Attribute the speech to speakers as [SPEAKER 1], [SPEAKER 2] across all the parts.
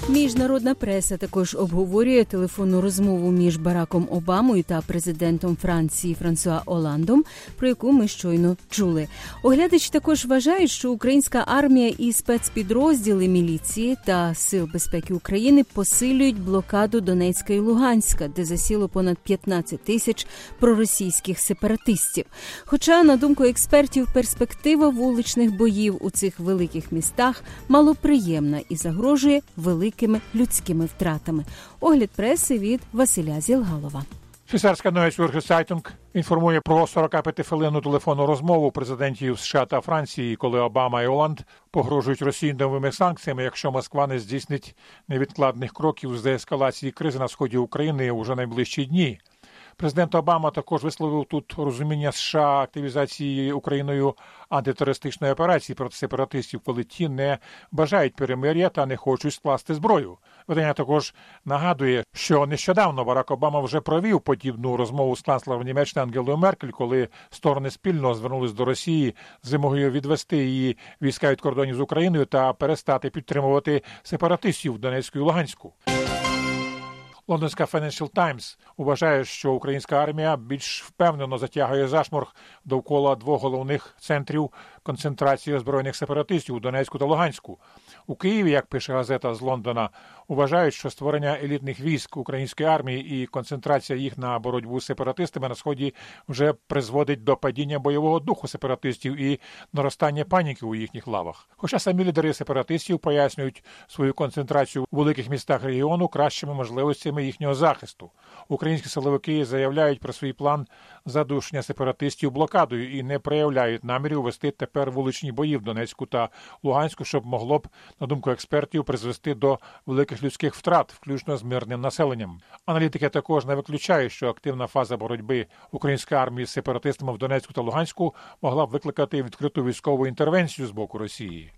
[SPEAKER 1] Міжнародна преса також обговорює телефонну розмову між Бараком Обамою та президентом Франції Франсуа Оландом, про яку ми щойно чули. Оглядачі також вважають, що українська армія і спецпідрозділи міліції та Сил безпеки України посилюють блокаду Донецька і Луганська, де засіло понад 15 тисяч проросійських сепаратистів. Хоча, на думку експертів, перспектива вуличних боїв у цих великих містах малоприємна і загрожує великими людськими втратами. Огляд преси від Василя Зілгалова.
[SPEAKER 2] Швейцарська Neue Zürcher Zeitung інформує про 45-хвилинну телефонну розмову президентів США та Франції, коли Обама і Оланд погрожують Росії новими санкціями, якщо Москва не здійснить невідкладних кроків з деескалації кризи на сході України уже найближчі дні. Президент Обама також висловив тут розуміння США активізації Україною антитерористичної операції проти сепаратистів, коли ті не бажають перемир'я та не хочуть скласти зброю. Видання також нагадує, що нещодавно Барак Обама вже провів подібну розмову з канцлером Німеччини Ангелою Меркель, коли сторони спільно звернулись до Росії з вимогою відвести її війська від кордонів з Україною та перестати підтримувати сепаратистів в Донецьку і Луганську. Лондонська Financial Times вважає, що українська армія більш впевнено затягує зашморг довкола двох головних центрів концентрації озброєних сепаратистів у Донецьку та Луганську. У Києві, як пише газета з Лондона, вважають, що створення елітних військ української армії і концентрація їх на боротьбу з сепаратистами на Сході вже призводить до падіння бойового духу сепаратистів і наростання паніки у їхніх лавах. Хоча самі лідери сепаратистів пояснюють свою концентрацію у великих містах регіону кращими можливостями їхнього захисту. Українські силовики заявляють про свій план задушення сепаратистів блокадою і не проявляють намірів вести тепер вуличні бої в Донецьку та Луганську, щоб могло б, на думку експертів, призвести до великих людських втрат, включно з мирним населенням. Аналітики також не виключають, що активна фаза боротьби української армії з сепаратистами в Донецьку та Луганську могла б викликати відкриту військову інтервенцію з боку Росії.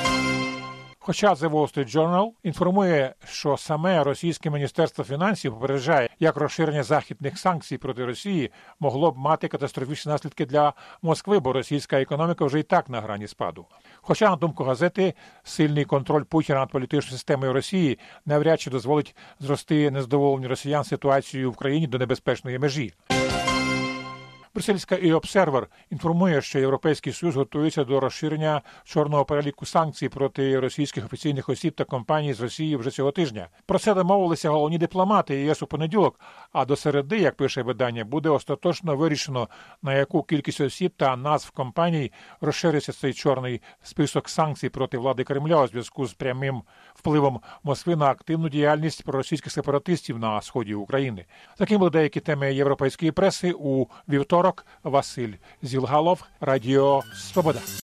[SPEAKER 2] Хоча The Wall Street Journal інформує, що саме російське Міністерство фінансів попереджає, як розширення західних санкцій проти Росії могло б мати катастрофічні наслідки для Москви, бо російська економіка вже і так на грані спаду. Хоча, на думку газети, сильний контроль Путіна над політичною системою Росії навряд чи дозволить зрости незадоволені росіян ситуацією в країні до небезпечної межі. Брюссельська E-Observer інформує, що Європейський Союз готується до розширення чорного переліку санкцій проти російських офіційних осіб та компаній з Росії вже цього тижня. Про це домовилися головні дипломати ЄС у понеділок, а до середи, як пише видання, буде остаточно вирішено, на яку кількість осіб та назв компаній розшириться цей чорний список санкцій проти влади Кремля у зв'язку з прямим впливом Москви на активну діяльність проросійських сепаратистів на сході України. Таким були деякі теми європейської преси у вівторок. Василь Зілгалов, Радіо Свобода.